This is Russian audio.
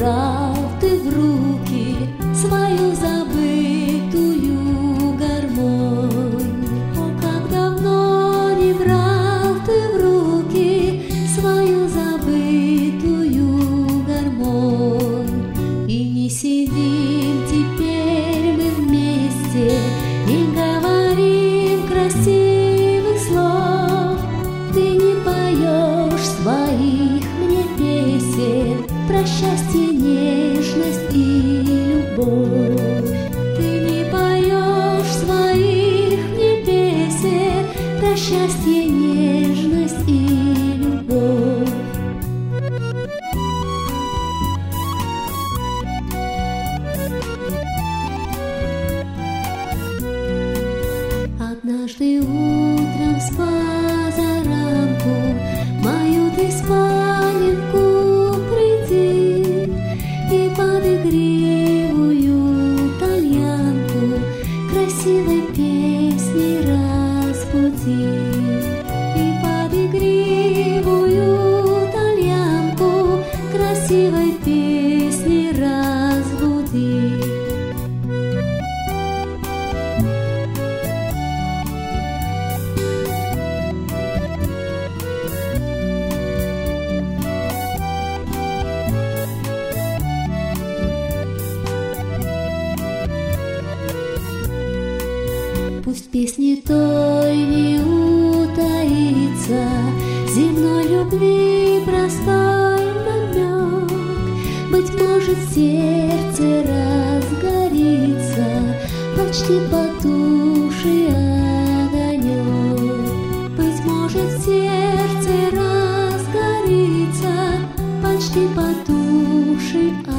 брал ты в руки свою забытую гармонь. О, как давно не брал ты в руки свою забытую гармонь. И не сидим теперь мы вместе, не говорим красивых слов. Ты не поешь своих мне песен про счастье, нежность и любовь. Ты не поешь своих мне песен про счастье, нежность и любовь. Однажды утром с позаранку мою ты спаленку приди и под игривую тальянку красивой песни разбуди. И под игривую тальянку красивой песни разбуди. Пусть в песне той не утаится земной любви простой намек. Быть может, сердце разгорится, почти потухший огонек. Быть может, сердце разгорится, почти потухший огонек.